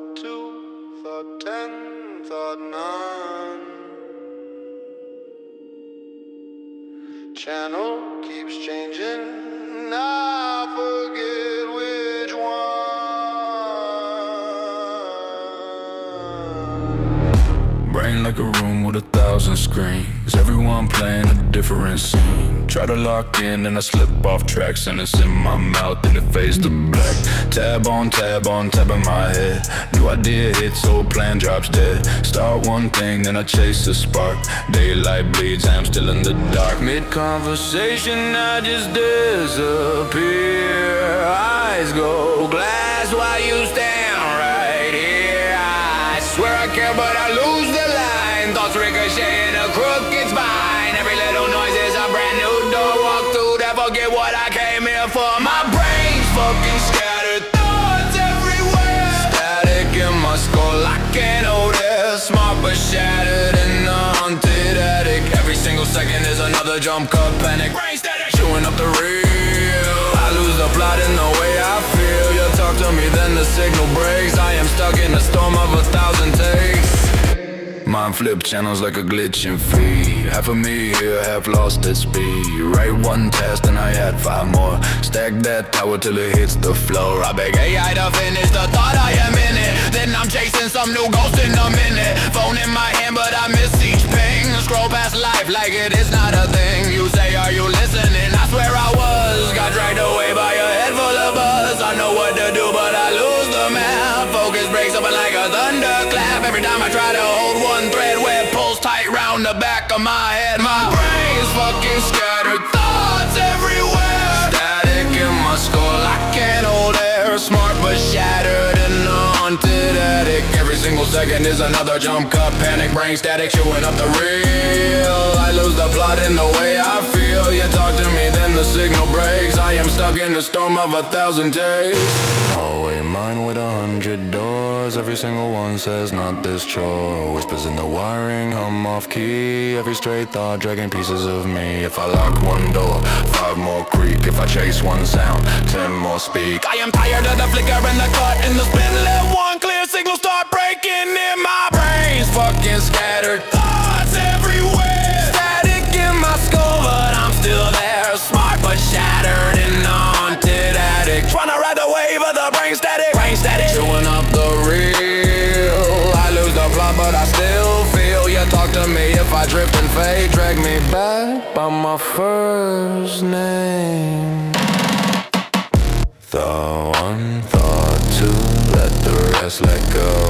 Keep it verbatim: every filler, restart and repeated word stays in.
thought two, thought ten, thought none. Channel keeps changing, I forget which one. Brain like a room with a thousand screens, everyone playing a different scene. Try to lock in and I slip off tracks, and it's in my mouth and it fades to black. Tab on tab on tab in my head, new idea hits, old plan drops dead. Start one thing, then I chase the spark. Daylight bleeds, I'm still in the dark. Mid-conversation, I just disappear. Eyes go glass while you stand right here. I swear I care, but I lose the line. Thoughts ricochet in a crooked spine. Every little noise is a brand new door. Walk through that, forget what I came here for. My brain's fucking scattered, thoughts everywhere. Static in my skull, I can't hold it. Smart but shattered in a haunted attic. Every single second is another jump cut panic. Brain static, chewing up the real. I lose the plot in the way I feel. You talk to me, then the signal breaks. I am stuck in a storm of a thousand takes. Mind flip channels like a glitching feed. Half of me here, half lost at speed. Write one task, then I add five more. Stack that tower till it hits the floor. I beg A I to finish the thought, I am in it. Then I'm chasing some new ghost in a minute. Phone in my hand, but I miss each ping. Scroll past life like it is not a thing. You say, are you listening? I swear I was. Got dragged away by a head full of buzz. I know what to do, but I lose the map. Focus breaks open like a thunderclap. Every time I try to hold one thread, web pulls tight round the back of my head. My brain's fucking scattered, thoughts everywhere. Static in my skull, I can't hold air. Smart but shattered in a haunted attic. Every single second is another jump cut panic. Brain static, chewing up the real. I lose the plot in the way I feel. You talk to me, then the signal breaks. I am stuck in the storm of a thousand days. Hallway mine with a hundred doors. Every single one says not this chore. Whispers in the wiring, hum off key. Every stray thought dragging pieces of me. If I lock one door, five more creak. If I chase one sound, ten more speak. I am tired of the flicker and the cut and the spin. Let one clear signal start breaking in. My brain's fucking scattered, thoughts everywhere. Static in my skull, but I'm still there. Smart but shattered in a haunted attic. Tryna ride the wave of the brain static. Brain static, chewing up the real. I lose the plot, but I still feel. You talk to me if I drift and fade. Drag me back by my first name. Thought one, thought two, let the rest let go.